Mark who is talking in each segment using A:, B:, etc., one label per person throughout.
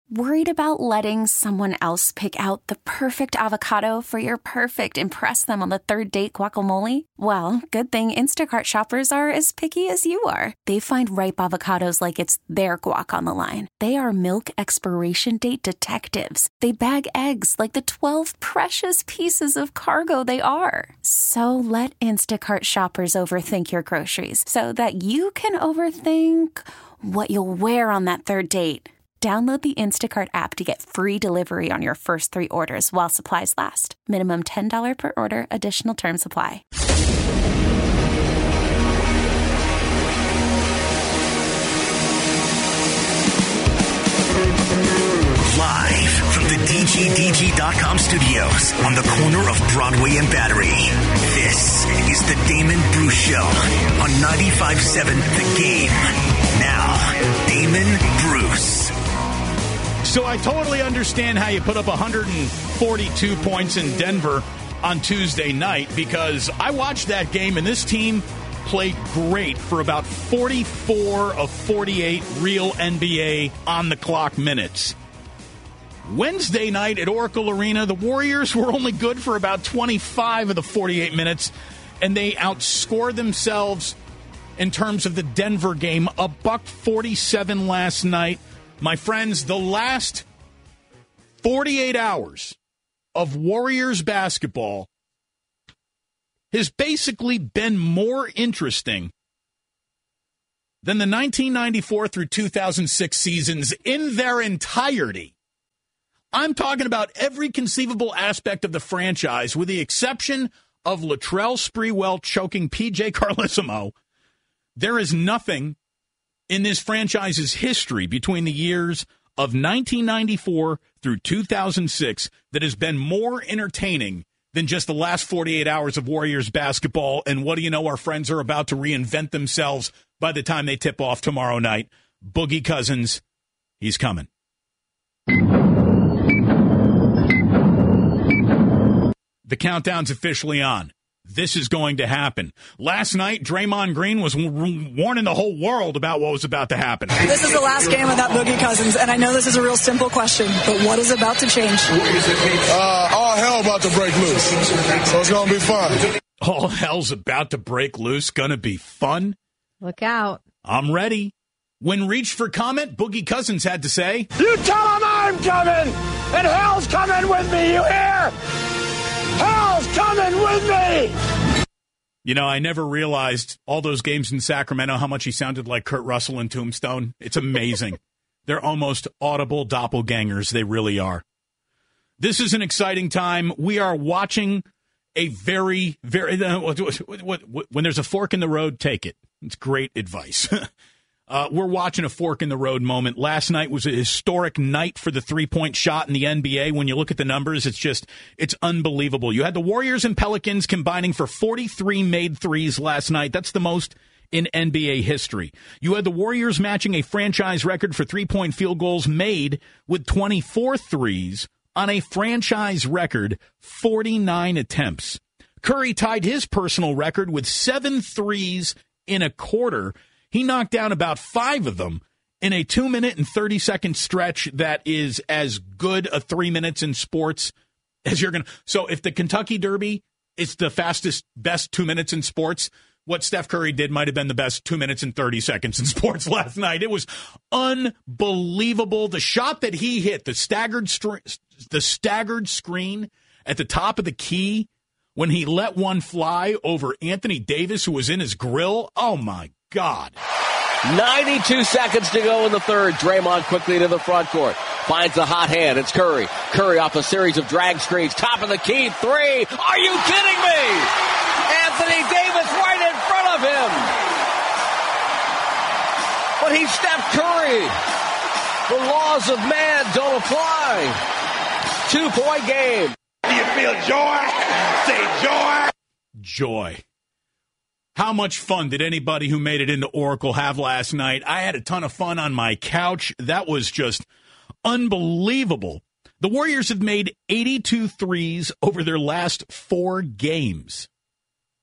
A: Worried about letting someone else pick out the perfect avocado for your perfect impress them on the third date guacamole? Well, good thing Instacart shoppers are as picky as you are. They find ripe avocados like it's their guac on the line. They are milk expiration date detectives. They bag eggs like the 12 precious pieces of cargo they are. So let Instacart shoppers overthink your groceries so that you can overthink what you'll wear on that third date. Download the Instacart app to get free delivery on your first 3 orders while supplies last. Minimum $10 per order. Additional terms apply.
B: Live from the DGDG.com studios on the corner of Broadway and Battery. This is the Damon Bruce Show on 95.7 The Game. Now, Damon Bruce.
C: So I totally understand how you put up 142 points in Denver on Tuesday night, because I watched that game and this team played great for about 44 of 48 real NBA on-the-clock minutes. Wednesday night at Oracle Arena, the Warriors were only good for about 25 of the 48 minutes, and they outscored themselves in terms of the Denver game, $147 last night. My friends, the last 48 hours of Warriors basketball has basically been more interesting than the 1994 through 2006 seasons in their entirety. I'm talking about every conceivable aspect of the franchise, with the exception of Latrell Sprewell choking P.J. Carlesimo. There is nothing in this franchise's history between the years of 1994 through 2006 that has been more entertaining than just the last 48 hours of Warriors basketball. And what do you know? Our friends are about to reinvent themselves by the time they tip off tomorrow night. Boogie Cousins, he's coming. The countdown's officially on. This is going to happen. Last night, Draymond Green was warning the whole world about what was about to happen.
D: This is the last game without Boogie Cousins, and I know this is a real simple question, but what is about to change?
E: All hell about to break loose, so it's going to be fun.
C: All hell's about to break loose. Going to be fun.
F: Look out.
C: I'm ready. When reached for comment, Boogie Cousins had to say,
G: "You tell him I'm coming, and hell's coming with me, you hear? Hell's coming with me!"
C: You know, I never realized all those games in Sacramento how much he sounded like Kurt Russell in Tombstone. It's amazing. They're almost audible doppelgangers. They really are. This is an exciting time. We are watching a very, very... when there's a fork in the road, take it. It's great advice. We're watching a fork-in-the-road moment. Last night was a historic night for the three-point shot in the NBA. When you look at the numbers, it's unbelievable. You had the Warriors and Pelicans combining for 43 made threes last night. That's the most in NBA history. You had the Warriors matching a franchise record for three-point field goals made with 24 threes on a franchise record 49 attempts. Curry tied his personal record with 7 threes in a quarter. He knocked down about 5 of them in a 2-minute and 30-second stretch that is as good a 3 minutes in sports as you're going to. So if the Kentucky Derby is the fastest, best 2 minutes in sports, what Steph Curry did might have been the best 2 minutes and 30 seconds in sports last night. It was unbelievable. The shot that he hit, the staggered screen at the top of the key when he let one fly over Anthony Davis, who was in his grill. Oh, my God.
H: 92 seconds to go in the third. Draymond quickly to the front court. Finds a hot hand. It's Curry. Curry off a series of drag screens. Top of the key. 3. Are you kidding me? Anthony Davis right in front of him. But he's Steph Curry. The laws of man don't apply. 2-point game.
G: Do you feel joy? Say joy.
C: Joy. How much fun did anybody who made it into Oracle have last night? I had a ton of fun on my couch. That was just unbelievable. The Warriors have made 82 threes over their last 4 games.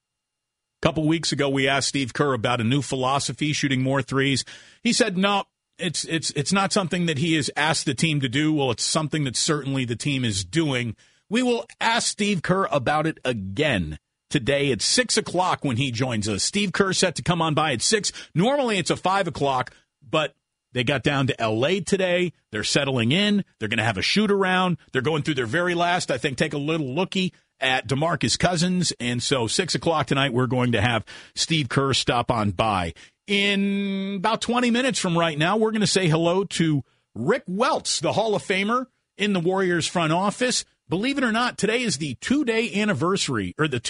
C: A couple weeks ago, we asked Steve Kerr about a new philosophy, shooting more threes. He said, no, it's not something that he has asked the team to do. Well, it's something that certainly the team is doing. We will ask Steve Kerr about it again today at 6 o'clock when he joins us. Steve Kerr set to come on by at 6. Normally it's a 5 o'clock, but they got down to L.A. today. They're settling in. They're going to have a shoot-around. They're going through their very last, I think, take a little lookie at DeMarcus Cousins. And so 6 o'clock tonight, we're going to have Steve Kerr stop on by. In about 20 minutes from right now, we're going to say hello to Rick Welts, the Hall of Famer in the Warriors front office. Believe it or not, today is the 2-year anniversary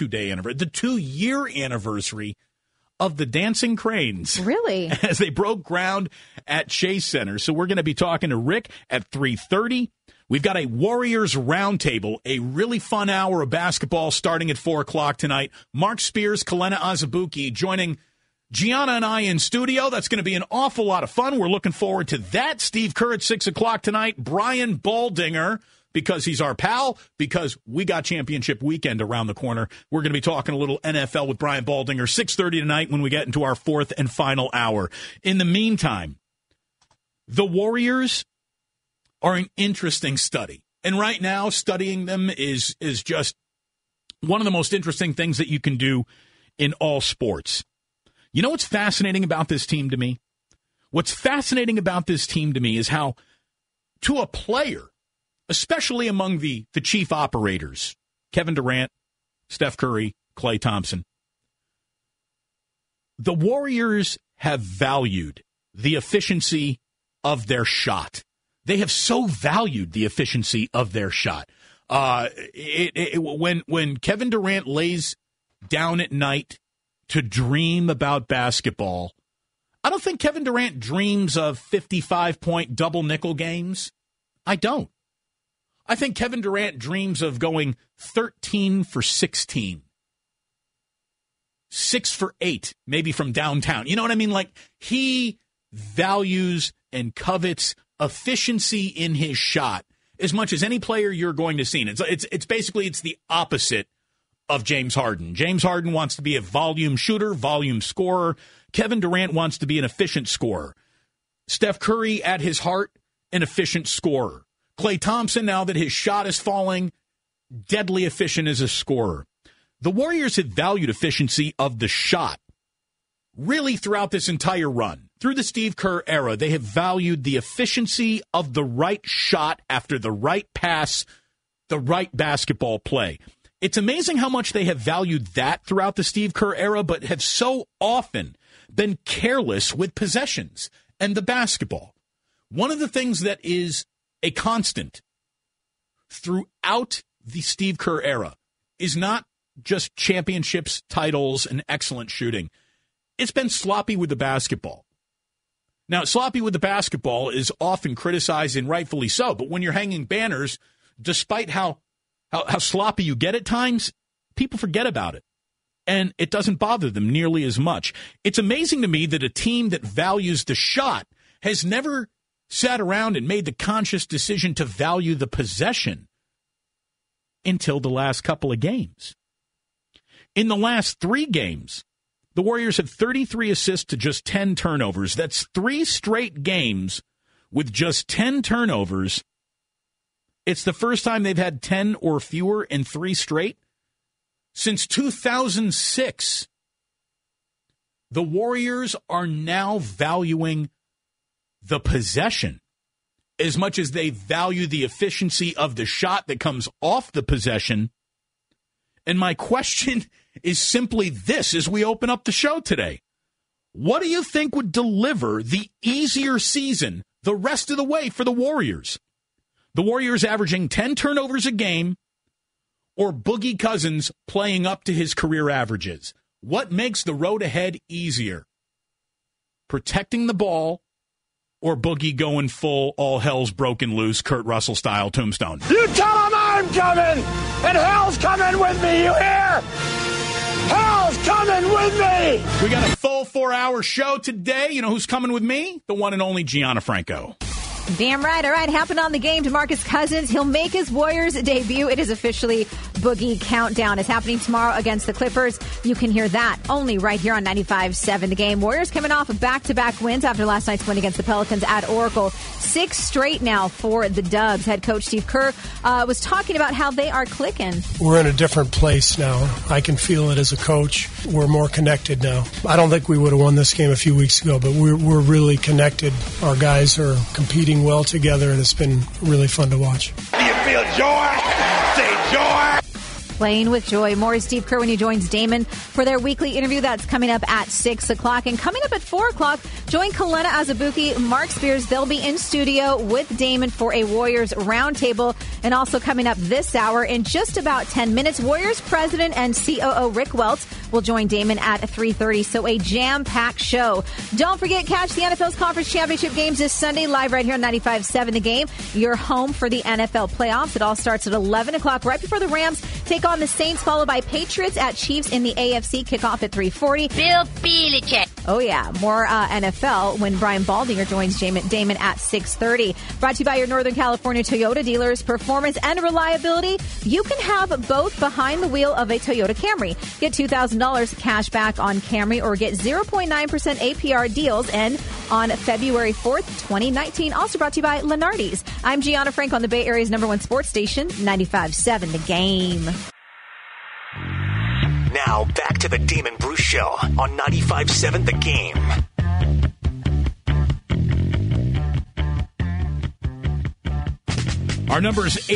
C: of the Dancing Cranes.
F: Really?
C: As they broke ground at Chase Center. So we're going to be talking to Rick at 3:30. We've got a Warriors Roundtable, a really fun hour of basketball starting at 4 o'clock tonight. Mark Spears, Kalena Azubuike joining Gianna and I in studio. That's going to be an awful lot of fun. We're looking forward to that. Steve Kerr at 6 o'clock tonight. Brian Baldinger, because he's our pal, because we got championship weekend around the corner. We're going to be talking a little NFL with Brian Baldinger, 6:30 tonight when we get into our fourth and final hour. In the meantime, the Warriors are an interesting study. And right now, studying them is just one of the most interesting things that you can do in all sports. You know what's fascinating about this team to me? What's fascinating about this team to me is how, to a player, especially among the chief operators, Kevin Durant, Steph Curry, Klay Thompson, the Warriors have valued the efficiency of their shot. They have so valued the efficiency of their shot. When Kevin Durant lays down at night to dream about basketball, I don't think Kevin Durant dreams of 55-point double nickel games. I don't. I think Kevin Durant dreams of going 13 for 16, 6 for 8, maybe from downtown. You know what I mean? Like, he values and covets efficiency in his shot as much as any player you're going to see. It's basically the opposite of James Harden. James Harden wants to be a volume shooter, volume scorer. Kevin Durant wants to be an efficient scorer. Steph Curry, at his heart, an efficient scorer. Klay Thompson, now that his shot is falling, deadly efficient as a scorer. The Warriors have valued efficiency of the shot really throughout this entire run. Through the Steve Kerr era, they have valued the efficiency of the right shot after the right pass, the right basketball play. It's amazing how much they have valued that throughout the Steve Kerr era, but have so often been careless with possessions and the basketball. One of the things that is a constant throughout the Steve Kerr era is not just championships, titles, and excellent shooting. It's been sloppy with the basketball. Now, sloppy with the basketball is often criticized, and rightfully so, but when you're hanging banners, despite how sloppy you get at times, people forget about it, and it doesn't bother them nearly as much. It's amazing to me that a team that values the shot has never sat around and made the conscious decision to value the possession until the last couple of games. In the last 3 games, the Warriors have 33 assists to just 10 turnovers. That's 3 straight games with just 10 turnovers. It's the first time they've had 10 or fewer in 3 straight since 2006. The Warriors are now valuing the possession as much as they value the efficiency of the shot that comes off the possession. And my question is simply this as we open up the show today. What do you think would deliver the easier season the rest of the way for the Warriors? The Warriors averaging 10 turnovers a game, or Boogie Cousins playing up to his career averages? What makes the road ahead easier? Protecting the ball, or Boogie going full all hell's broken loose, Kurt Russell style tombstone?
G: You tell him I'm coming, and hell's coming with me, you hear? Hell's coming with me!
C: We got a full 4-hour show today. You know who's coming with me? The one and only Gianna Franco.
F: Damn right. All right, happened on the game. DeMarcus Cousins, he'll make his Warriors debut. It is officially Boogie Countdown is happening tomorrow against the Clippers. You can hear that only right here on 95.7 The Game. Warriors coming off of back-to-back wins after last night's win against the Pelicans at Oracle. 6 straight now for the Dubs. Head coach Steve Kerr was talking about how they are clicking.
I: We're in a different place now. I can feel it as a coach. We're more connected now. I don't think we would have won this game a few weeks ago, but we're really connected. Our guys are competing well together, and it's been really fun to watch.
G: Do you feel joy? Say joy!
F: Playing with joy. More is Steve Kerr when he joins Damon for their weekly interview. That's coming up at 6 o'clock. And coming up at 4 o'clock, join Kalena Azubuike, Mark Spears. They'll be in studio with Damon for a Warriors roundtable. And also coming up this hour in just about 10 minutes, Warriors president and COO Rick Welts will join Damon at 3:30. So a jam-packed show. Don't forget, catch the NFL's Conference Championship games this Sunday live right here on 95.7 The Game. Your home for the NFL playoffs. It all starts at 11 o'clock right before the Rams take on the Saints, followed by Patriots at Chiefs in the AFC. Kickoff at 3:40.
J: Bill Belichick.
F: Oh, yeah. More NFL when Brian Baldinger joins Damon at 6:30. Brought to you by your Northern California Toyota dealers. Performance and reliability. You can have both behind the wheel of a Toyota Camry. Get $2,000 cash back on Camry or get 0.9% APR deals and on February 4th, 2019. Also brought to you by Lenardi's. I'm Gianna Frank on the Bay Area's #1 sports station, 95.7 The Game.
B: Now, back to the Damon Bruce Show on 95.7 The Game.
C: Our number is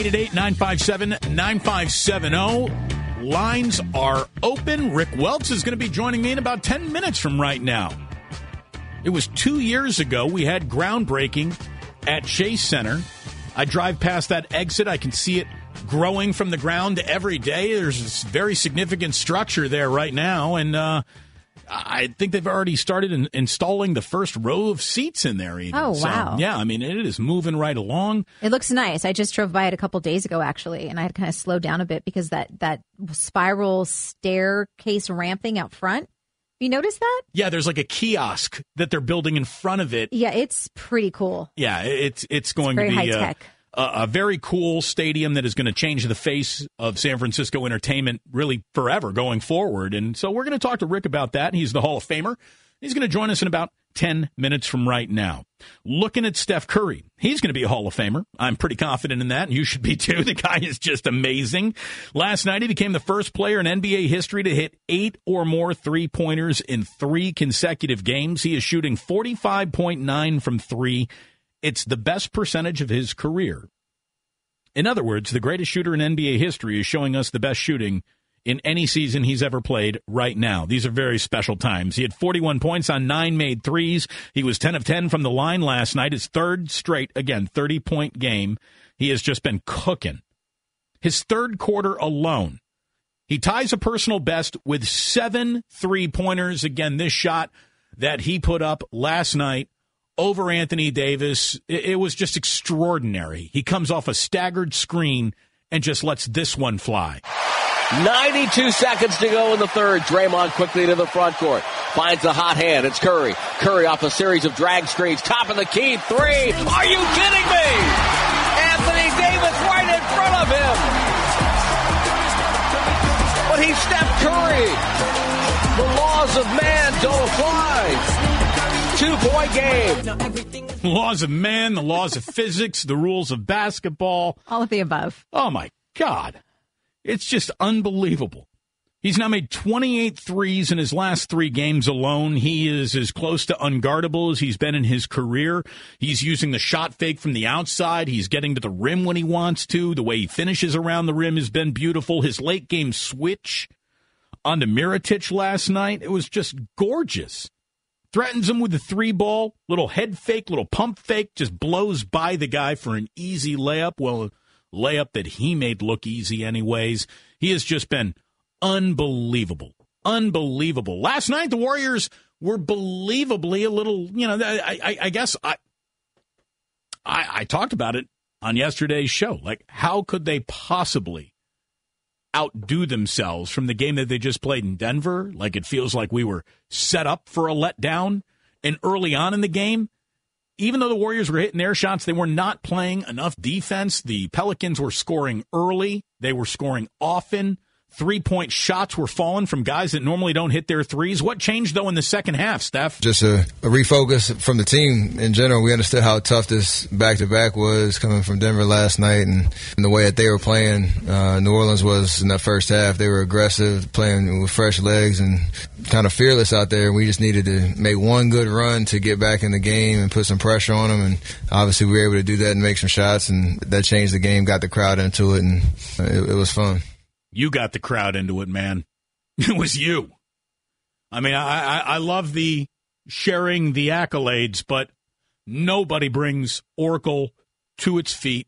C: 888-957-9570. Lines are open. Rick Welts is going to be joining me in about 10 minutes from right now. It was 2 years ago we had groundbreaking at Chase Center. I drive past that exit. I can see it growing from the ground every day. There's this very significant structure there right now, and I think they've already started installing the first row of seats in there even.
F: Oh, wow.
C: So, yeah, I mean, it is moving right along.
F: It looks nice. I just drove by it a couple days ago, actually, and I had to kind of slow down a bit because that spiral staircase ramp thing out front. You notice that?
C: Yeah, there's like a kiosk that they're building in front of it.
F: Yeah, it's pretty cool.
C: Yeah, it's going to be
F: high tech.
C: A very cool stadium that is going to change the face of San Francisco entertainment really forever going forward. And so we're going to talk to Rick about that. He's the Hall of Famer. He's going to join us in about 10 minutes from right now. Looking at Steph Curry, he's going to be a Hall of Famer. I'm pretty confident in that, and you should be too. The guy is just amazing. Last night, he became the first player in NBA history to hit 8 or more three-pointers in 3 consecutive games. He is shooting 45.9 from 3. It's the best percentage of his career. In other words, the greatest shooter in NBA history is showing us the best shooting in any season he's ever played right now. These are very special times. He had 41 points on 9 made threes. He was 10 of 10 from the line last night. His third straight, again, 30-point game. He has just been cooking. His third quarter alone, he ties a personal best with 7 3-pointers. Again, this shot that he put up last night over Anthony Davis, it was just extraordinary. He comes off a staggered screen and just lets this one fly.
H: 92 seconds to go in the third. Draymond quickly to the front court. Finds a hot hand. It's Curry. Curry off a series of drag screens. Top of the key. 3. Are you kidding me? Anthony Davis right in front of him. But he's Steph Curry. The laws of man don't apply. 2-point game.
C: The laws of man, the laws of physics, the rules of basketball.
F: All of the above.
C: Oh, my God. It's just unbelievable. He's now made 28 threes in his last 3 games alone. He is as close to unguardable as he's been in his career. He's using the shot fake from the outside. He's getting to the rim when he wants to. The way he finishes around the rim has been beautiful. His late game switch onto Mirotic last night, it was just gorgeous. Threatens him with the 3-ball, little head fake, little pump fake, just blows by the guy for an easy layup. Well, a layup that he made look easy anyways. He has just been unbelievable. Unbelievable. Last night, the Warriors were believably a little, I guess I talked about it on yesterday's show. Like, how could they possibly outdo themselves from the game that they just played in Denver? Like, it feels like we were set up for a letdown. And early on in the game, even though the Warriors were hitting their shots, they were not playing enough defense. The Pelicans were scoring early. They were scoring often. 3-point shots were falling from guys that normally don't hit their threes. What changed, though, in the second half, Steph?
J: Just a refocus from the team in general. We understood how tough this back-to-back was coming from Denver last night and the way that they were playing. New Orleans was in that first half. They were aggressive, playing with fresh legs and kind of fearless out there. We just needed to make one good run to get back in the game and put some pressure on them. And obviously we were able to do that and make some shots, and that changed the game, got the crowd into it, and it was fun.
C: You got the crowd into it, man. It was you. I mean, I love the sharing the accolades, but nobody brings Oracle to its feet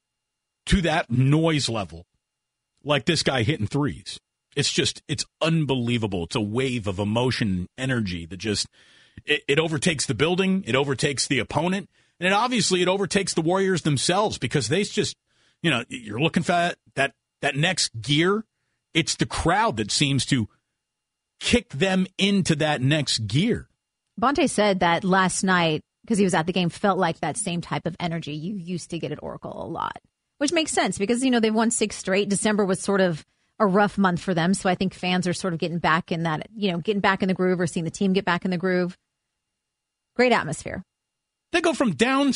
C: to that noise level like this guy hitting threes. It's unbelievable. It's a wave of emotion, energy that just, it overtakes the building, it overtakes the opponent, and it overtakes the Warriors themselves because they just, you're looking for that next gear. It's the crowd that seems to kick them into that next gear.
F: Bonte said that last night, because he was at the game, felt like that same type of energy you used to get at Oracle a lot, which makes sense because, they've won 6 straight. December was sort of a rough month for them. So I think fans are sort of getting back in that, getting back in the groove or seeing the team get back in the groove. Great atmosphere.
C: They go from down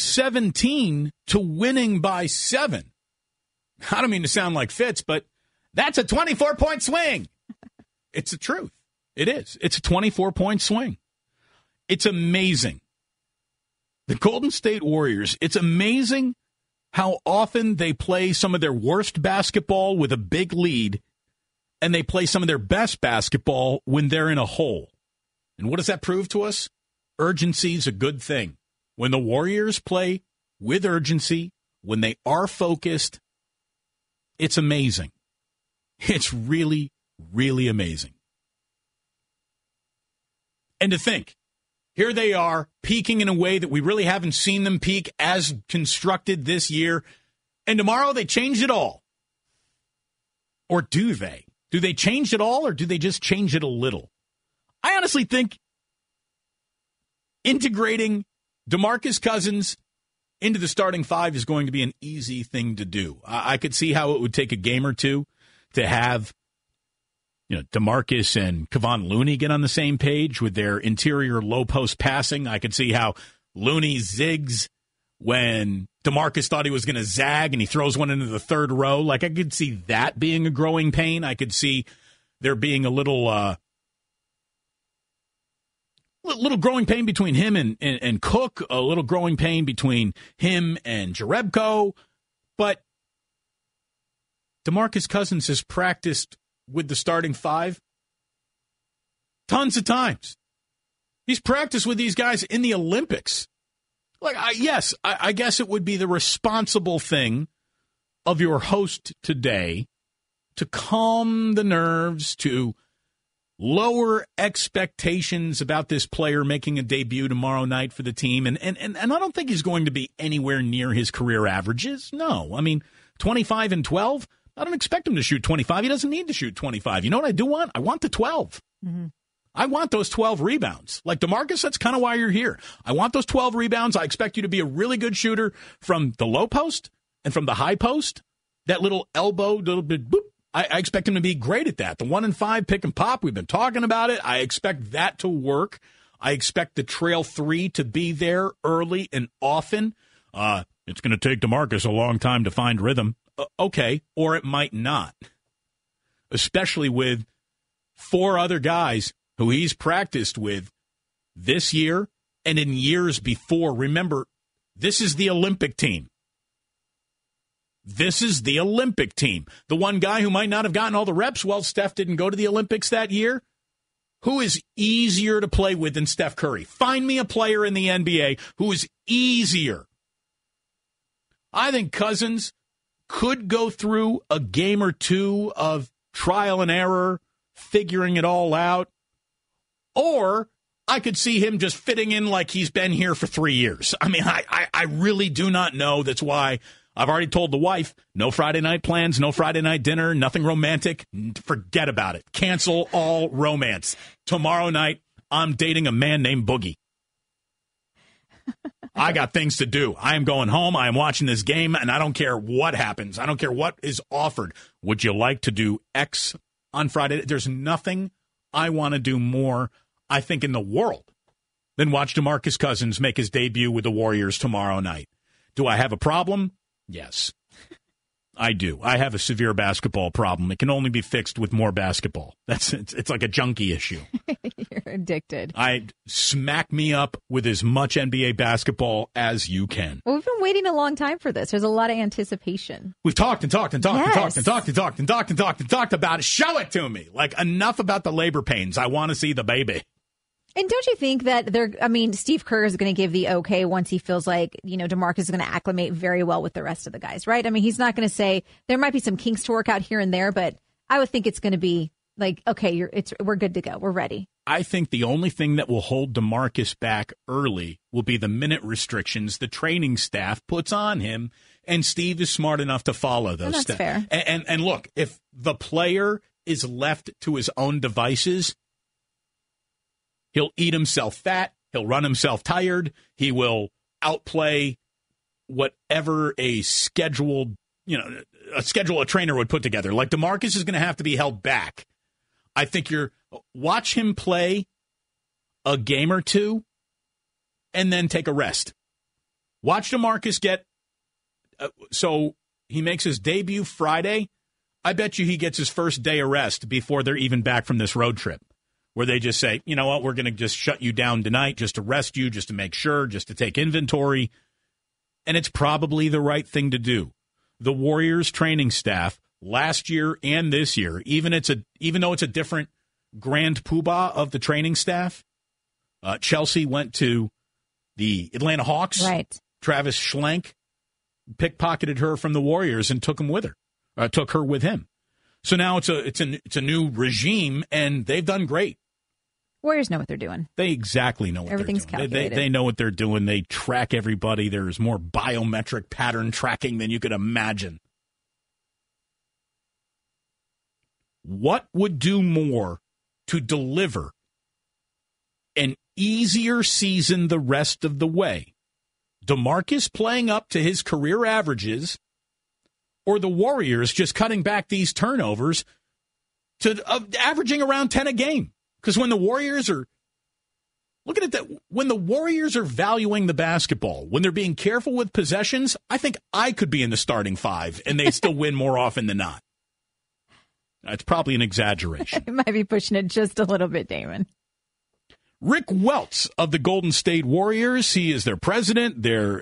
C: 17 to winning by 7. I don't mean to sound like Fitz, but that's a 24-point swing. It's the truth. It is. It's a 24-point swing. It's amazing. The Golden State Warriors, it's amazing how often they play some of their worst basketball with a big lead, and they play some of their best basketball when they're in a hole. And what does that prove to us? Urgency is a good thing. When the Warriors play with urgency, when they are focused, it's amazing. It's really, really amazing. And to think, here they are peaking in a way that we really haven't seen them peak as constructed this year. And tomorrow they change it all. Or do they? Do they change it all or do they just change it a little? I honestly think integrating DeMarcus Cousins into the starting 5 is going to be an easy thing to do. I could see how it would take a game or two to have, DeMarcus and Kevon Looney get on the same page with their interior low post passing. I could see how Looney zigs when DeMarcus thought he was going to zag and he throws one into the third row. Like, I could see that being a growing pain. I could see there being a little growing pain between him and Cook, a little growing pain between him and Jerebko. But DeMarcus Cousins has practiced with the starting 5 tons of times. He's practiced with these guys in the Olympics. I guess it would be the responsible thing of your host today to calm the nerves, to lower expectations about this player making a debut tomorrow night for the team. And I don't think he's going to be anywhere near his career averages. No. I mean, 25 and 12, I don't expect him to shoot 25. He doesn't need to shoot 25. You know what I do want? I want the 12. Mm-hmm. I want those 12 rebounds. Like DeMarcus, that's kind of why you're here. I want those 12 rebounds. I expect you to be a really good shooter from the low post and from the high post. That little elbow, little bit, boop. I expect him to be great at that. The 1 and 5 pick and pop, we've been talking about it. I expect that to work. I expect the trail 3 to be there early and often. It's going to take DeMarcus a long time to find rhythm. Okay, or it might not. Especially with 4 other guys who he's practiced with this year and in years before. Remember, this is the Olympic team. This is the Olympic team. The one guy who might not have gotten all the reps, well, Steph didn't go to the Olympics that year. Who is easier to play with than Steph Curry? Find me a player in the NBA who is easier. I think Cousins could go through a game or two of trial and error, figuring it all out. Or I could see him just fitting in like he's been here for 3 years. I mean, I really do not know. That's why I've already told the wife, no Friday night plans, no Friday night dinner, nothing romantic. Forget about it. Cancel all romance. Tomorrow night, I'm dating a man named Boogie. I got things to do. I am going home. I am watching this game, and I don't care what happens. I don't care what is offered. Would you like to do X on Friday? There's nothing I want to do more, I think, in the world than watch DeMarcus Cousins make his debut with the Warriors tomorrow night. Do I have a problem? Yes, I do. I have a severe basketball problem. It can only be fixed with more basketball. It's like a junkie issue.
F: You're addicted.
C: Smack me up with as much NBA basketball as you can.
F: Well, we've been waiting a long time for this. There's a lot of anticipation.
C: We've talked and talked and talked and
F: Yes.
C: talked and talked and talked and talked and talked and talked about it. Show it to me. Like, enough about the labor pains. I want to see the baby.
F: And don't you think that Steve Kerr is going to give the okay once he feels like, DeMarcus is going to acclimate very well with the rest of the guys, right? I mean, he's not going to say there might be some kinks to work out here and there, but I would think it's going to be like, okay, we're good to go. We're ready.
C: I think the only thing that will hold DeMarcus back early will be the minute restrictions the training staff puts on him, and Steve is smart enough to follow those
F: that's
C: steps.
F: fair.
C: And look, if the player is left to his own devices, he'll eat himself fat. He'll run himself tired. He will outplay whatever a schedule a trainer would put together. Like, DeMarcus is going to have to be held back. I think watch him play a game or two and then take a rest. Watch DeMarcus so he makes his debut Friday. I bet you he gets his first day of rest before they're even back from this road trip, where they just say, you know what, we're going to just shut you down tonight just to rest you, just to make sure, just to take inventory. And it's probably the right thing to do. The Warriors training staff last year and this year, even though it's a different grand poobah of the training staff, Chelsea went to the Atlanta Hawks.
F: Right.
C: Travis Schlenk pickpocketed her from the Warriors and took her with him. So now it's a new regime, and they've done great.
F: Warriors know what they're doing.
C: They exactly know what
F: Everything's
C: they're doing.
F: calculated.
C: They know what they're doing. They track everybody. There's more biometric pattern tracking than you could imagine. What would do more to deliver an easier season the rest of the way? DeMarcus playing up to his career averages, or the Warriors just cutting back these turnovers to averaging around 10 a game? Because when the Warriors are looking at that, when the Warriors are valuing the basketball, when they're being careful with possessions, I think I could be in the starting five and they still win more often than not. That's probably an exaggeration.
F: You might be pushing it just a little bit, Damon.
C: Rick Welts of the Golden State Warriors. He is their president, their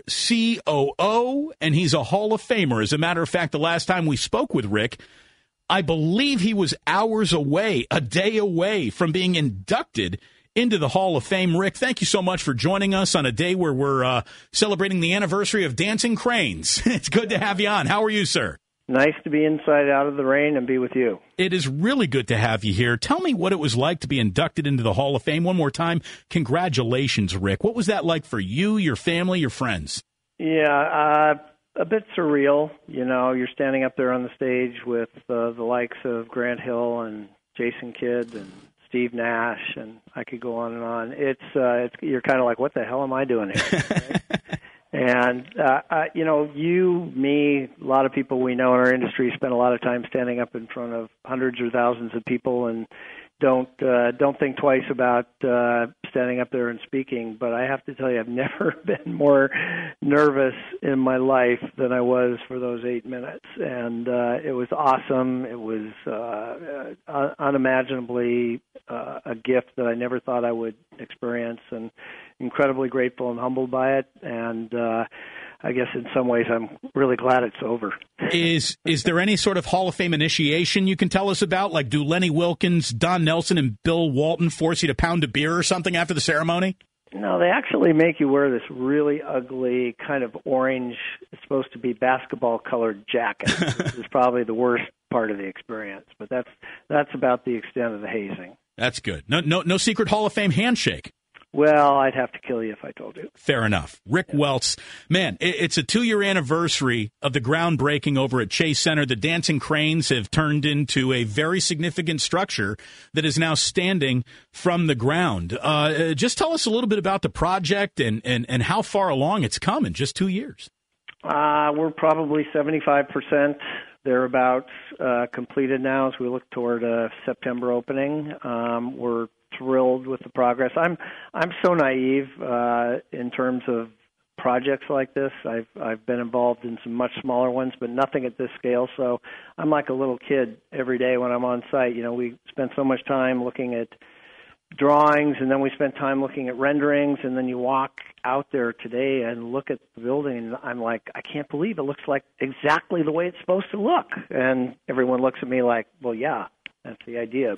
C: COO, and he's a Hall of Famer. As a matter of fact, the last time we spoke with Rick, I believe he was hours away, a day away from being inducted into the Hall of Fame. Rick, thank you so much for joining us on a day where we're celebrating the anniversary of Dancing Cranes. It's good to have you on. How are you, sir?
K: Nice to be inside out of the rain and be with you.
C: It is really good to have you here. Tell me what it was like to be inducted into the Hall of Fame one more time. Congratulations, Rick. What was that like for you, your family, your friends?
K: Yeah, a bit surreal. You know, you're standing up there on the stage with the likes of Grant Hill and Jason Kidd and Steve Nash, and I could go on and on. It's you're kind of like, what the hell am I doing here? Right? And, you know, you, me, a lot of people we know in our industry spend a lot of time standing up in front of hundreds or thousands of people and don't think twice about standing up there and speaking. But I have to tell you, I've never been more nervous in my life than I was for those 8 minutes. And it was awesome. It was unimaginably a gift that I never thought I would experience, and incredibly grateful and humbled by it. And I guess in some ways I'm really glad it's over.
C: Is there any sort of Hall of Fame initiation you can tell us about? Like, do Lenny Wilkins, Don Nelson, and Bill Walton force you to pound a beer or something after the ceremony?
K: No, they actually make you wear this really ugly kind of orange, it's supposed to be basketball-colored jacket. This is probably the worst part of the experience, but that's about the extent of the hazing.
C: That's good. No secret Hall of Fame handshake.
K: Well, I'd have to kill you if I told you.
C: Fair enough. Rick Welts, man, it's a 2-year anniversary of the groundbreaking over at Chase Center. The dancing cranes have turned into a very significant structure that is now standing from the ground. Just tell us a little bit about the project and how far along it's come in just 2 years.
K: We're probably 75% thereabouts completed now as we look toward a September opening. We're thrilled with the progress. I'm so naive in terms of projects like this. I've been involved in some much smaller ones, but nothing at this scale. So I'm like a little kid every day when I'm on site. You know, we spend so much time looking at drawings, and then we spend time looking at renderings, and then you walk out there today and look at the building, and I'm like, I can't believe it looks like exactly the way it's supposed to look. And everyone looks at me like, well, yeah, that's the idea.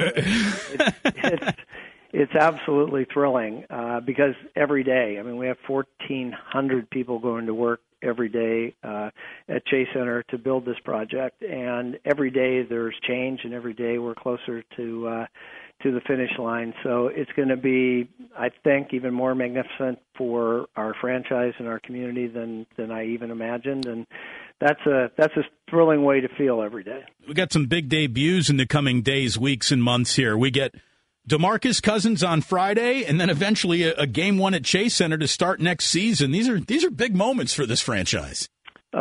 K: But it's absolutely thrilling because every day, I mean, we have 1,400 people going to work every day at Chase Center to build this project, and every day there's change, and every day we're closer to the finish line. So it's going to be, I think, even more magnificent for our franchise and our community than I even imagined, and that's a thrilling way to feel every day.
C: We got some big debuts in the coming days, weeks, and months here. We get DeMarcus Cousins on Friday, and then eventually a game one at Chase Center to start next season. These are big moments for this franchise.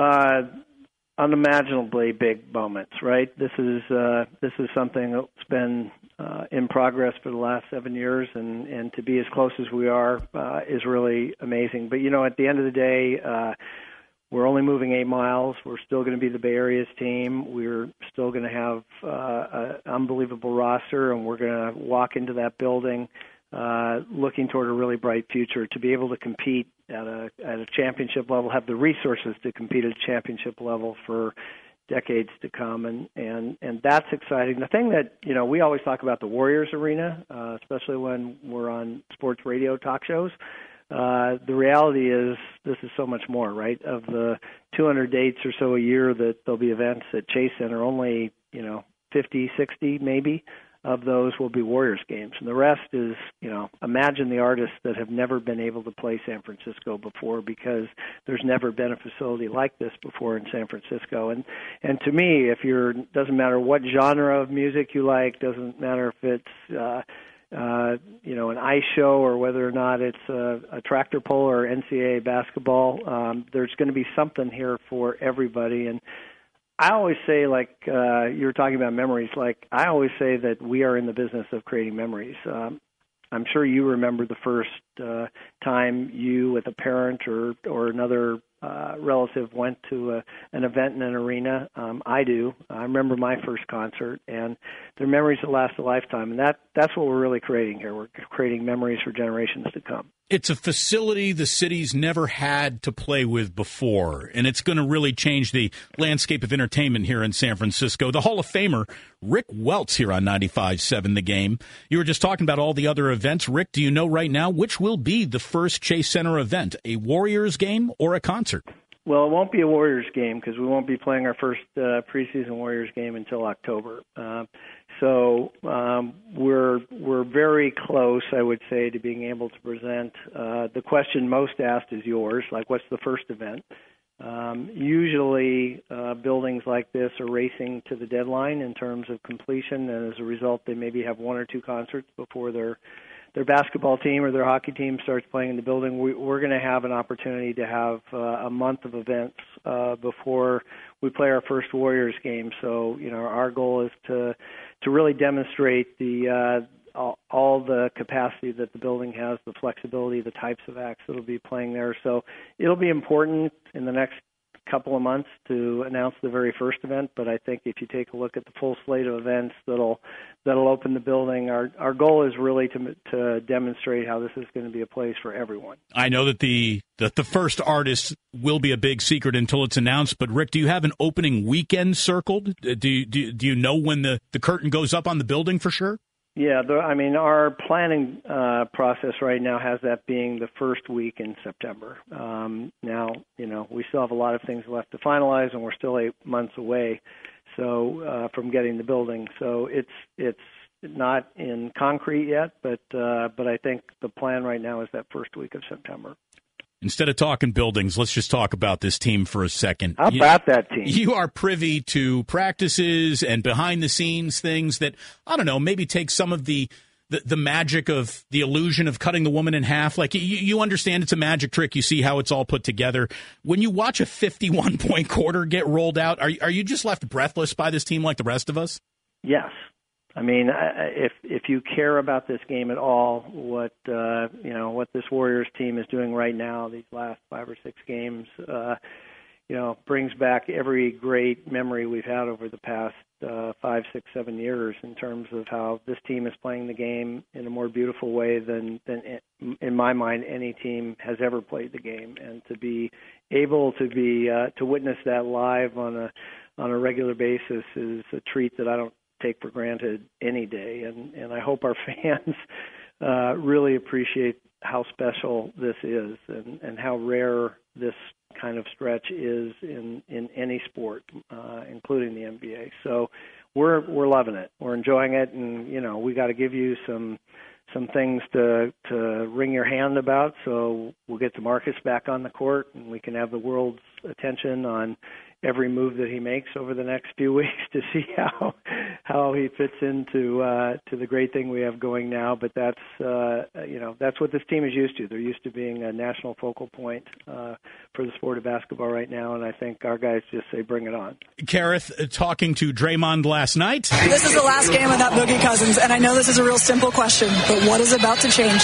K: Unimaginably big moments, right? This is something that's been in progress for the last 7 years, and to be as close as we are is really amazing. But, you know, at the end of the day, we're only moving 8 miles. We're still going to be the Bay Area's team. We're still going to have an unbelievable roster, and we're going to walk into that building looking toward a really bright future. To be able to compete at a championship level, have the resources to compete at a championship level for decades to come, and that's exciting. The thing that, you know, we always talk about the Warriors Arena, especially when we're on sports radio talk shows. The reality is this is so much more, right? Of the 200 dates or so a year that there'll be events at Chase Center, only, 50, 60 maybe of those will be Warriors games. And the rest is, imagine the artists that have never been able to play San Francisco before, because there's never been a facility like this before in San Francisco. And to me, doesn't matter what genre of music you like, doesn't matter if it's an ice show or whether or not it's a tractor pull or NCAA basketball, there's going to be something here for everybody. And I always say, like you were talking about memories, like I always say that we are in the business of creating memories. I'm sure you remember the first time you, with a parent or another relative, went to an event in an arena. I do. I remember my first concert, and they're memories that last a lifetime. And that's what we're really creating here. We're creating memories for generations to come.
C: It's a facility the city's never had to play with before, and it's going to really change the landscape of entertainment here in San Francisco. The Hall of Famer, Rick Welts, here on 95.7 The Game. You were just talking about all the other events. Rick, do you know right now which will be the first Chase Center event, a Warriors game or a concert?
K: Well, it won't be a Warriors game because we won't be playing our first preseason Warriors game until October. So we're very close, I would say, to being able to present. The question most asked is yours, like what's the first event? Usually buildings like this are racing to the deadline in terms of completion, and as a result they maybe have 1 or 2 concerts before their basketball team or their hockey team starts playing in the building. We're going to have an opportunity to have a month of events before we play our first Warriors game. So, our goal is to really demonstrate all the capacity that the building has, the flexibility, the types of acts that will be playing there. So it'll be important in the next couple of months to announce the very first event, but I think if you take a look at the full slate of events that'll open the building, our goal is really to demonstrate how this is going to be a place for everyone.
C: I know that the first artist will be a big secret until it's announced, but Rick, do you have an opening weekend circled? Do you know when the curtain goes up on the building for sure?
K: Yeah, our planning process right now has that being the first week in September. Now, we still have a lot of things left to finalize, and we're still 8 months away from getting the building. So it's not in concrete yet, but I think the plan right now is that first week of September.
C: Instead of talking buildings, let's just talk about this team for a second.
K: How about that team?
C: You are privy to practices and behind-the-scenes things that, I don't know, maybe take some of the magic of the illusion of cutting the woman in half. Like, you understand it's a magic trick. You see how it's all put together. When you watch a 51-point quarter get rolled out, are you just left breathless by this team like the rest of us?
K: Yes. I mean, if you care about this game at all, what this Warriors team is doing right now, these last 5 or 6 games, brings back every great memory we've had over the past 5, 6, 7 years in terms of how this team is playing the game in a more beautiful way than in my mind any team has ever played the game, and to be able to witness that live on a regular basis is a treat that I don't take for granted any day, and I hope our fans really appreciate how special this is and how rare this kind of stretch is in any sport, including the NBA. So we're loving it. We're enjoying it, and we got to give you some things to wring your hand about. So we'll get DeMarcus back on the court, and we can have the world's attention on every move that he makes over the next few weeks to see how he fits into to the great thing we have going now. But that's what this team is used to. They're used to being a national focal point for the sport of basketball right now, and I think our guys just say bring it on.
C: Kareth, talking to Draymond last night.
D: This is the last game without Boogie Cousins, and I know this is a real simple question, but what is about to change?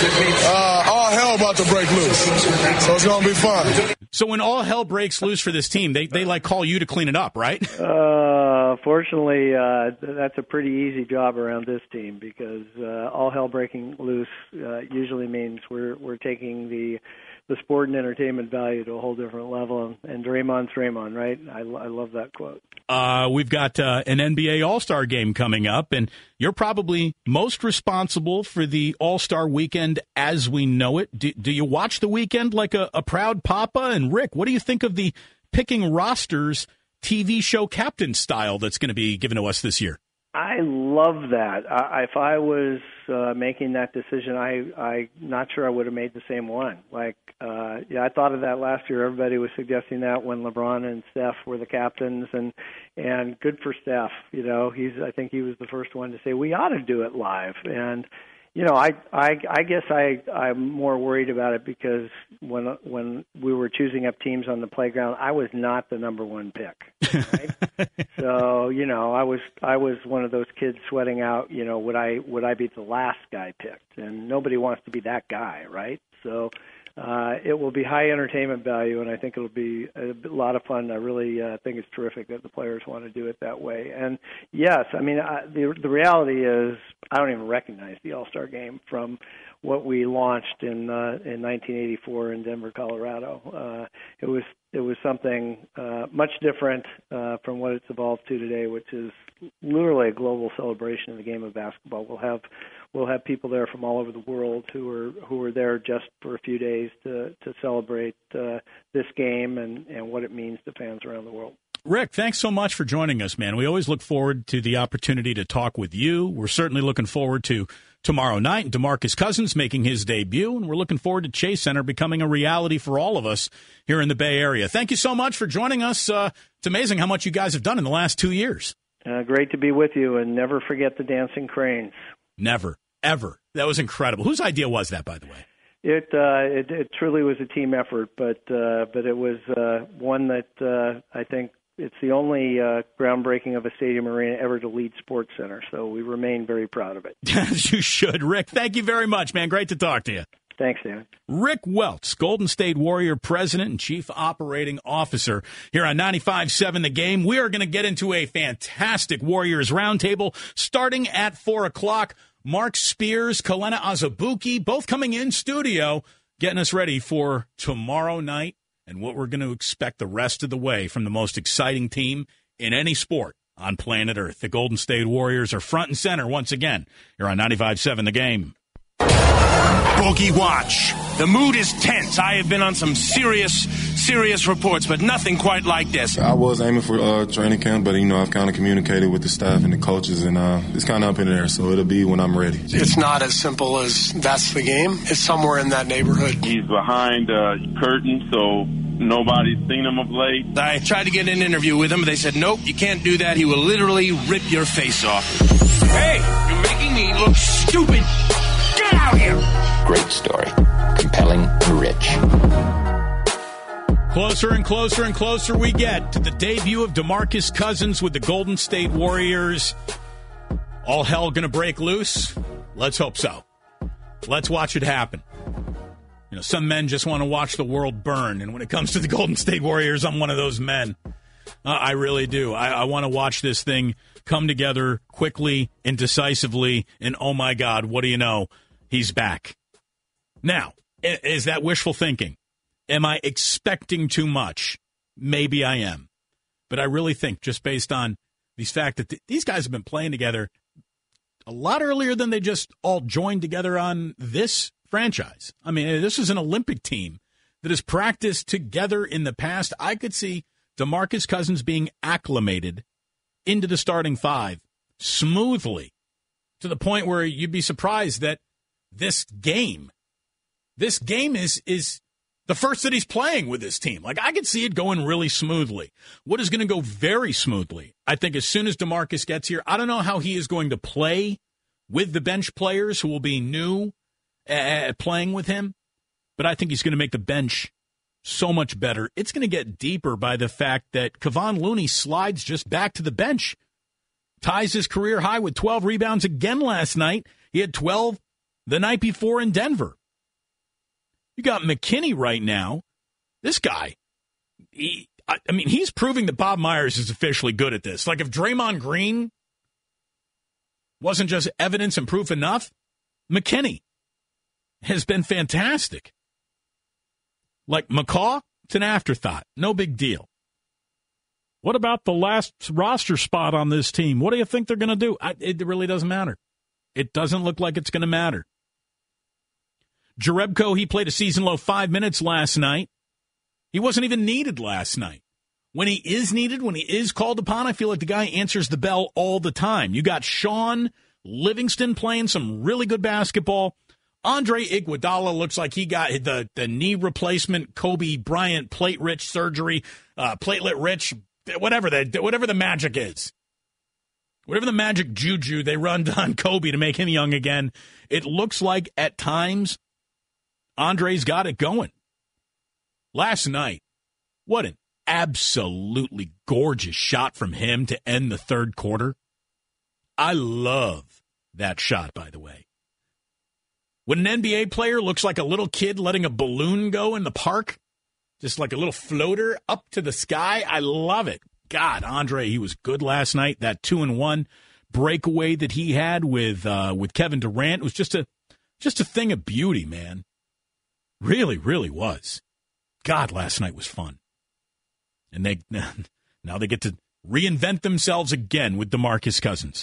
E: All hell about to break loose, so it's going to be fun.
C: So when all hell breaks loose for this team, they like call you to clean it up, right?
K: Fortunately, that's a pretty easy job around this team because all hell breaking loose usually means we're taking the sport and entertainment value to a whole different level. And Draymond's Draymond, right? I love that quote.
C: We've got an NBA All-Star game coming up, and you're probably most responsible for the All-Star weekend as we know it. Do you watch the weekend like a proud papa? And Rick, what do you think of the picking rosters TV show captain style that's going to be given to us this year?
K: I love that. If I was making that decision, I'm not sure I would have made the same one. I thought of that last year. Everybody was suggesting that when LeBron and Steph were the captains, and good for Steph. I think he was the first one to say we ought to do it live. And I guess I'm more worried about it because when we were choosing up teams on the playground, I was not the number one pick. Right? So I was one of those kids sweating out. Would I be the last guy picked? And nobody wants to be that guy, right? So it will be high entertainment value, and I think it'll be a lot of fun. I really think it's terrific that the players want to do it that way. And yes, I mean the reality is I don't even recognize the All-Star Game from what we launched in 1984 in Denver, Colorado. It was something much different from what it's evolved to today, which is literally a global celebration of the game of basketball. We'll have people there from all over the world who are there just for a few days to celebrate this game and what it means to fans around the world.
C: Rick, thanks so much for joining us, man. We always look forward to the opportunity to talk with you. We're certainly looking forward to tomorrow night and DeMarcus Cousins making his debut, and we're looking forward to Chase Center becoming a reality for all of us here in the Bay Area. Thank you so much for joining us. It's amazing how much you guys have done in the last 2 years.
K: Great to be with you, and never forget the dancing cranes.
C: Never, ever. That was incredible. Whose idea was that, by the way?
K: It truly was a team effort, but it was one that I think it's the only groundbreaking of a stadium arena ever to lead Sports Center, so we remain very proud of it.
C: As you should. Rick, thank you very much, man. Great to talk to you.
K: Thanks, Dan.
C: Rick Welts, Golden State Warrior President and Chief Operating Officer here on 95.7 The Game. We are going to get into a fantastic Warriors roundtable starting at 4 o'clock. Mark Spears, Kalena Azubuike, both coming in studio, getting us ready for tomorrow night and what we're going to expect the rest of the way from the most exciting team in any sport on planet Earth. The Golden State Warriors are front and center once again here on 95.7 The Game.
L: Bogey Watch. The mood is tense. I have been on some serious reports, but nothing quite like this.
E: I was aiming for training camp, but, I've kind of communicated with the staff and the coaches, and it's kind of up in the air, so it'll be when I'm ready.
I: It's not as simple as that's the game. It's somewhere in that neighborhood.
M: He's behind curtain, so nobody's seen him of late.
L: I tried to get an interview with him, but they said, nope, you can't do that. He will literally rip your face off. Hey, you're making me look stupid. Get out here.
N: Great story. Compelling and rich.
C: Closer and closer and closer we get to the debut of DeMarcus Cousins with the Golden State Warriors. All hell going to break loose? Let's hope so. Let's watch it happen. Some men just want to watch the world burn, and when it comes to the Golden State Warriors, I'm one of those men. I really do. I want to watch this thing come together quickly and decisively, and oh my God, what do you know? He's back. Now, is that wishful thinking? Am I expecting too much? Maybe I am. But I really think, just based on the fact that these guys have been playing together a lot earlier than they just all joined together on this franchise. I mean, this is an Olympic team that has practiced together in the past. I could see DeMarcus Cousins being acclimated into the starting five smoothly to the point where you'd be surprised that this game is the first that he's playing with this team. Like, I could see it going really smoothly. What is going to go very smoothly, I think, as soon as DeMarcus gets here, I don't know how he is going to play with the bench players who will be new playing with him, but I think he's going to make the bench so much better. It's going to get deeper by the fact that Kevon Looney slides just back to the bench, ties his career high with 12 rebounds again last night. He had 12 the night before in Denver. You got McKinney right now. This guy, he's proving that Bob Myers is officially good at this. Like, if Draymond Green wasn't just evidence and proof enough, McKinney has been fantastic. Like McCaw, it's an afterthought. No big deal. What about the last roster spot on this team? What do you think they're going to do? It really doesn't matter. It doesn't look like it's going to matter. Jerebko, he played a season-low 5 minutes last night. He wasn't even needed last night. When he is needed, when he is called upon, I feel like the guy answers the bell all the time. You got Sean Livingston playing some really good basketball. Andre Iguodala looks like he got the knee replacement, Kobe Bryant platelet surgery, platelet-rich, whatever the magic is. Whatever the magic juju they run on Kobe to make him young again, it looks like at times Andre's got it going. Last night, what an absolutely gorgeous shot from him to end the third quarter. I love that shot, by the way. When an NBA player looks like a little kid letting a balloon go in the park, just like a little floater up to the sky, I love it. God, Andre, he was good last night. That 2-and-1 breakaway that he had with Kevin Durant was just a thing of beauty, man. Really, really was. God, last night was fun. And now they get to reinvent themselves again with DeMarcus Cousins.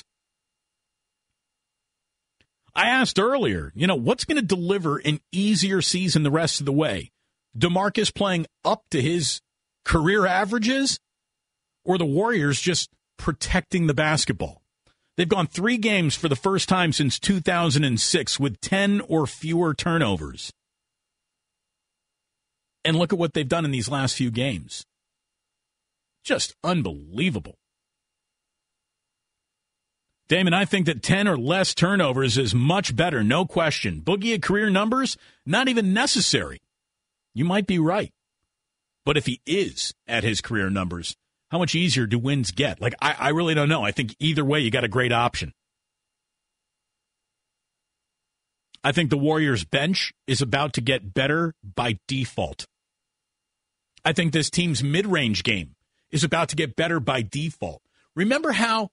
C: I asked earlier, what's going to deliver an easier season the rest of the way? DeMarcus playing up to his career averages, or the Warriors just protecting the basketball? They've gone 3 games for the first time since 2006 with 10 or fewer turnovers. And look at what they've done in these last few games. Just unbelievable. Damon, I think that 10 or less turnovers is much better, no question. Boogie at career numbers, not even necessary. You might be right. But if he is at his career numbers, how much easier do wins get? Like, I really don't know. I think either way, you got a great option. I think the Warriors' bench is about to get better by default. I think this team's mid-range game is about to get better by default. Remember how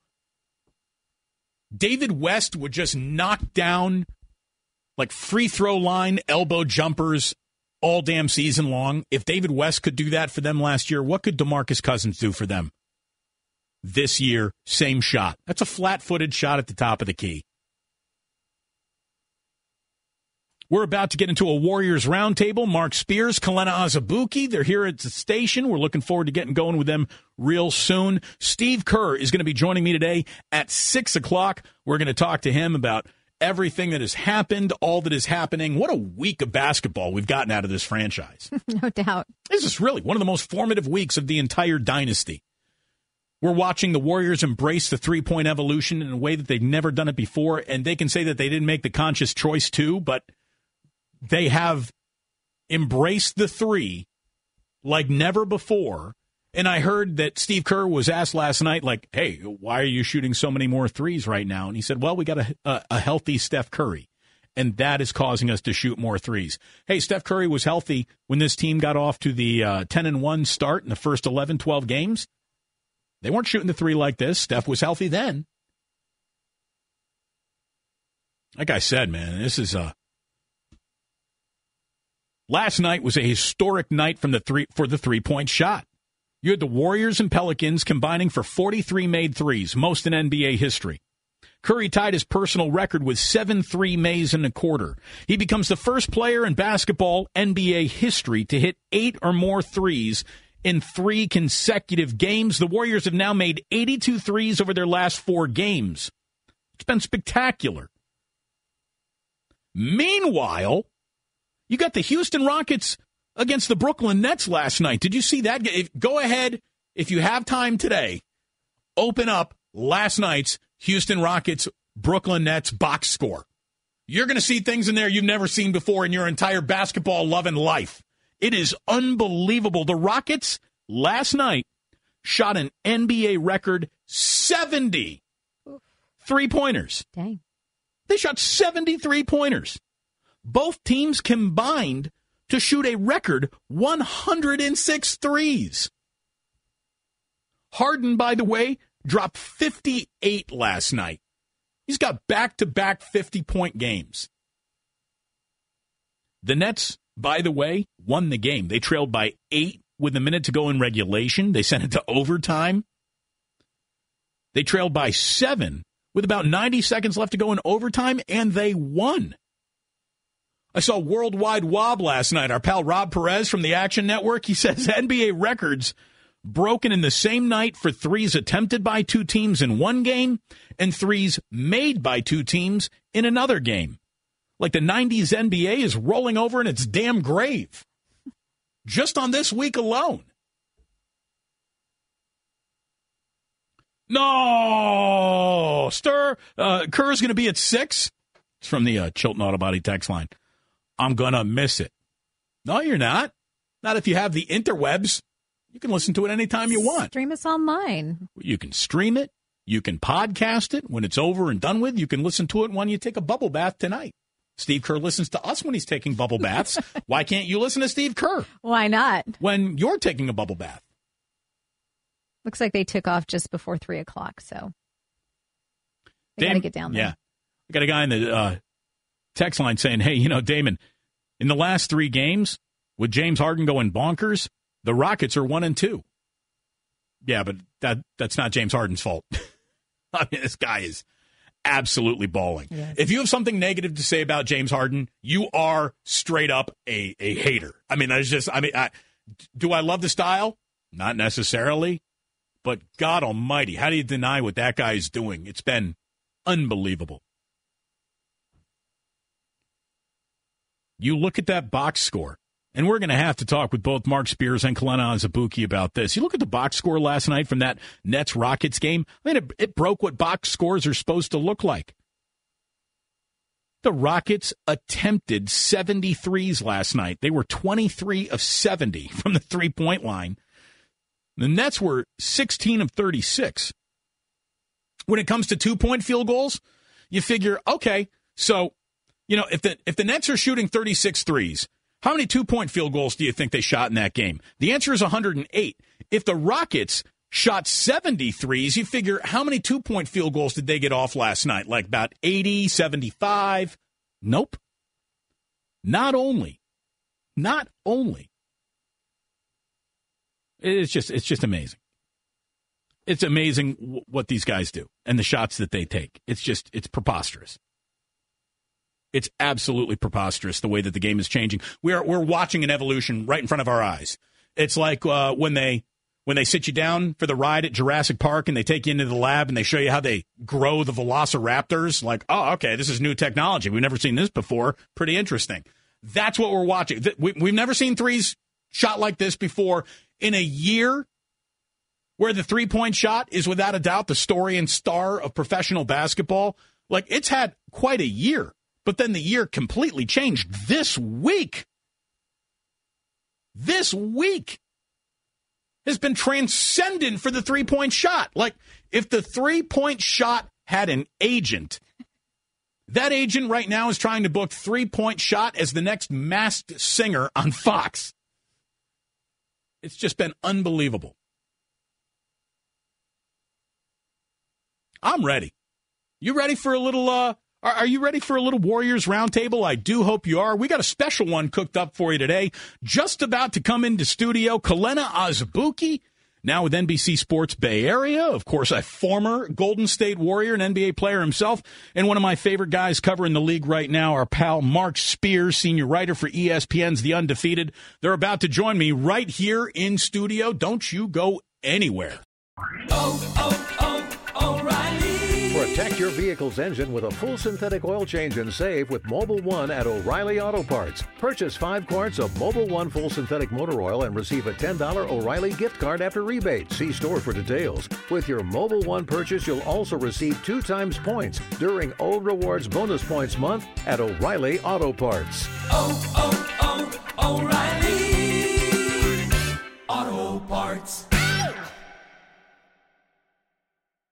C: David West would just knock down like free throw line elbow jumpers all damn season long? If David West could do that for them last year, what could DeMarcus Cousins do for them this year? Same shot. That's a flat-footed shot at the top of the key. We're about to get into a Warriors roundtable. Mark Spears, Kalena Azubuike, they're here at the station. We're looking forward to getting going with them real soon. Steve Kerr is going to be joining me today at 6 o'clock. We're going to talk to him about everything that has happened, all that is happening. What a week of basketball we've gotten out of this franchise.
F: No doubt.
C: This is really one of the most formative weeks of the entire dynasty. We're watching the Warriors embrace the three-point evolution in a way that they've never done it before, and they can say that they didn't make the conscious choice too, but they have embraced the three like never before. And I heard that Steve Kerr was asked last night, like, hey, why are you shooting so many more threes right now? And he said, well, we got a healthy Steph Curry, and that is causing us to shoot more threes. Hey, Steph Curry was healthy when this team got off to the 10-1 start in the first 11, 12 games. They weren't shooting the three like this. Steph was healthy then. Like I said, man, this is last night was a historic night for the three-point shot. You had the Warriors and Pelicans combining for 43 made threes, most in NBA history. Curry tied his personal record with 7 3-mays in a quarter. He becomes the first player in basketball NBA history to hit 8 or more threes in 3 consecutive games. The Warriors have now made 82 threes over their last 4 games. It's been spectacular. Meanwhile, you got the Houston Rockets against the Brooklyn Nets last night. Did you see that? Go ahead, if you have time today, open up last night's Houston Rockets Brooklyn Nets box score. You're going to see things in there you've never seen before in your entire basketball-loving life. It is unbelievable. The Rockets last night shot an NBA record 70 three-pointers.
F: Dang.
C: They shot 70 three-pointers. Both teams combined to shoot a record 106 threes. Harden, by the way, dropped 58 last night. He's got back-to-back 50-point games. The Nets, by the way, won the game. They trailed by 8 with a minute to go in regulation. They sent it to overtime. They trailed by 7 with about 90 seconds left to go in overtime, and they won. I saw Worldwide Wob last night. Our pal Rob Perez from the Action Network, he says NBA records broken in the same night for threes attempted by 2 teams in one game and threes made by 2 teams in another game. Like the 90s NBA is rolling over in its damn grave. Just on this week alone. No! Kerr's going to be at 6. It's from the Chilton Auto Body text line. I'm going to miss it. No, you're not. Not if you have the interwebs. You can listen to it anytime you want.
F: Stream us online.
C: You can stream it. You can podcast it. When it's over and done with, you can listen to it when you take a bubble bath tonight. Steve Kerr listens to us when he's taking bubble baths. Why can't you listen to Steve Kerr?
F: Why not?
C: When you're taking a bubble bath.
F: Looks like they took off just before 3 o'clock, so they got to get down there.
C: Yeah. I got a guy in the text line saying, hey, Damon, in the last 3 games, with James Harden going bonkers, the Rockets are 1-2. Yeah, but that's not James Harden's fault. I mean, this guy is absolutely balling. Yes. If you have something negative to say about James Harden, you are straight up a hater. I mean, do I love the style? Not necessarily. But God almighty, how do you deny what that guy is doing? It's been unbelievable. You look at that box score, and we're going to have to talk with both Mark Spears and Kalena Azubuike about this. You look at the box score last night from that Nets-Rockets game. I mean, it broke what box scores are supposed to look like. The Rockets attempted 73s last night. They were 23 of 70 from the three-point line. The Nets were 16 of 36. When it comes to 2-point field goals, you figure, okay, so, if the Nets are shooting 36 threes, how many 2-point field goals do you think they shot in that game? The answer is 108. If the Rockets shot 70 threes, you figure how many 2-point field goals did they get off last night? Like about 80, 75? Nope. Not only. It's just amazing. It's amazing what these guys do and the shots that they take. It's preposterous. It's absolutely preposterous the way that the game is changing. We're watching an evolution right in front of our eyes. It's like when they sit you down for the ride at Jurassic Park and they take you into the lab and they show you how they grow the velociraptors. Like, oh, okay, this is new technology. We've never seen this before. Pretty interesting. That's what we're watching. We've never seen threes shot like this before. In a year where the three-point shot is without a doubt the story and star of professional basketball, like it's had quite a year. But then the year completely changed this week. This week has been transcendent for the three-point shot. Like, if the three-point shot had an agent, that agent right now is trying to book three-point shot as the next Masked Singer on Fox. It's just been unbelievable. I'm ready. You ready for a little... Are you ready for a little Warriors Roundtable? I do hope you are. We got a special one cooked up for you today. Just about to come into studio, Kelena Azubuike, now with NBC Sports Bay Area. Of course, a former Golden State Warrior, an NBA player himself, and one of my favorite guys covering the league right now, our pal Mark Spears, senior writer for ESPN's The Undefeated. They're about to join me right here in studio. Don't you go anywhere.
O: O'Reilly. Protect your vehicle's engine with a full synthetic oil change and save with Mobil 1 at O'Reilly Auto Parts. Purchase 5 quarts of Mobil 1 full synthetic motor oil and receive a $10 O'Reilly gift card after rebate. See store for details. With your Mobil 1 purchase, you'll also receive 2 times points during O Rewards Bonus Points Month at O'Reilly Auto Parts.
P: O'Reilly.